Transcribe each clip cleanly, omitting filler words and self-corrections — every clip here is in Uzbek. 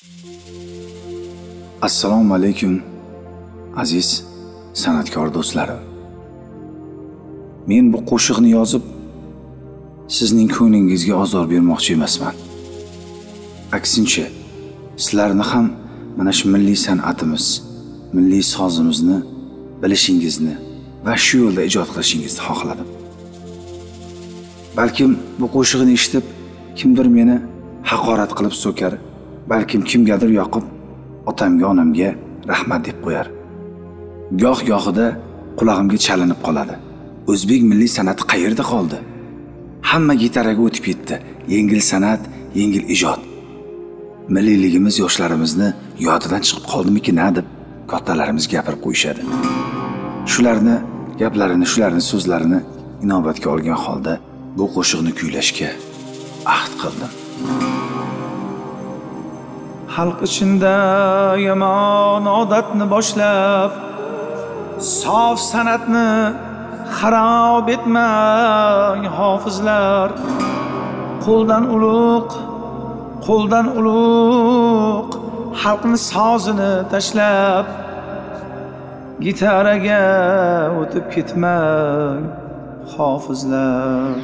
Assalomu alaykum aziz san'atkor do'stlarim. Men bu qo'shiqni yozib sizning ko'nglingizga ozor bermoqchi emasman. Aksincha, sizlarni ham mana shu milliy san'atimiz, milliy sozimizni bilishingizni va shu yo'lda ijod qilishingizni xohladim. Balkim bu qo'shiqni eshitib kimdir meni haqorat qilib so'kar, balkim kimgadir yoqib otamga, onamga rahmat deb qo'yar. Goh-gohida qulog'imga chalinib qoladi. O'zbek milliy san'ati qayerda qoldi? Hamma gitaraga o'tib ketdi. Yengil san'at, yengil ijod. Milliyligimiz yoshlarimizni yodidan chiqib qoldimikin-a deb kattalarimiz gapirib qo'yishadi. Shularni gaplarini, shularning so'zlarini inobatga olgan holda bu qo'shiqni kuylashga ahd qildim. Xalq ichida yomon odatni boshlab, sof san'atni xarob etmang hofizlar. Qo'ldan ulug' xalqni sozini tashlab, gitaraga o'tib ketmang hofizlar.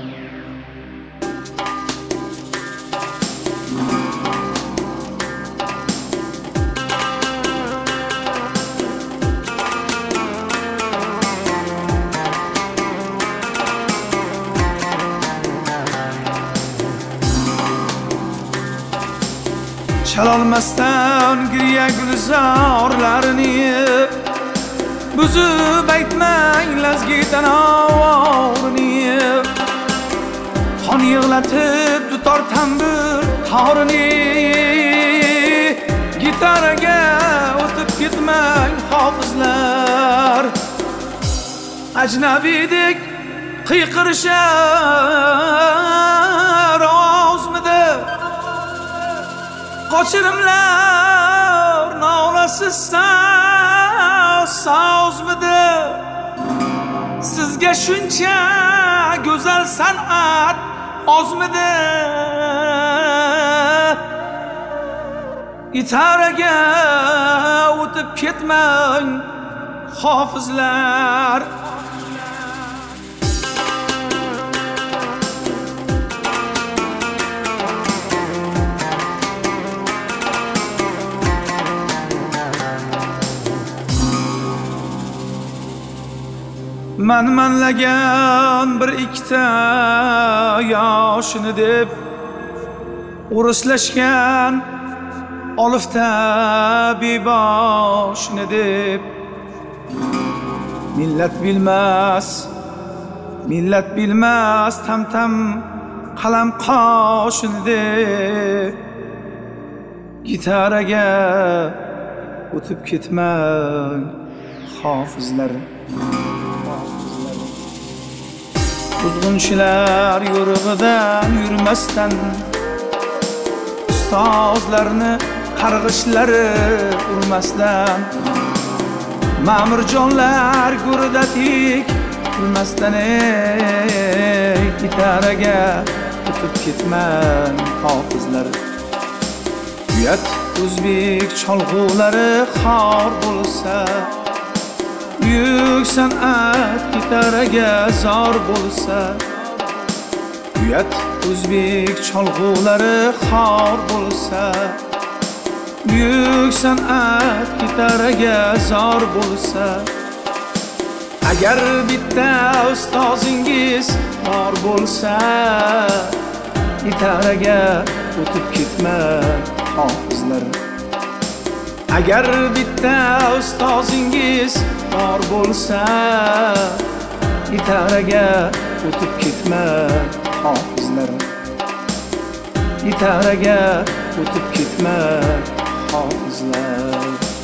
Chalolmasdan giriya gulzorlarini buzib aytmang lazgidan ovorini. Qon yig'latib dutor tambur torini, gitaraga o'tib ketmang hofizlar. Ajnabidek qiyqirishar ovozmidi, qochirimlar nolasi sozmidi? Sizga shuncha go'zal san'at ozmidi? Gitaraga o'tib ketmang hofizlar. Manlagan bir ikkita yoshini deb uruslashgan olifta beboshini deb, millat bilmas tam qalam qoshini deb, gitaraga o'tib ketmang hofizlar. Buzg'unchilar yo'rig'idan yurmasdan, ustozlarni qarg'ishlari urmasdan, ma'murjonlar go'rida tik kulmasdan, gitaraga o'tib ketmang hofizlar. Uyat o'zbek cholg'ulari xor bo'lsa, buyuk san'at gitaraga zor bo'lsa. Uyat o'zbek cholg'ulari xor bo'lsa, buyuk san'at gitaraga zor bo'lsa. Agar bitta ustozingiz bor bo'lsa, gitaraga o'tib ketmang hofizlar. Agar bitta ustozingiz bor bo'lsa, gitaraga o'tib ketmang hofizlar. Gitaraga o'tib ketmang hofizlar.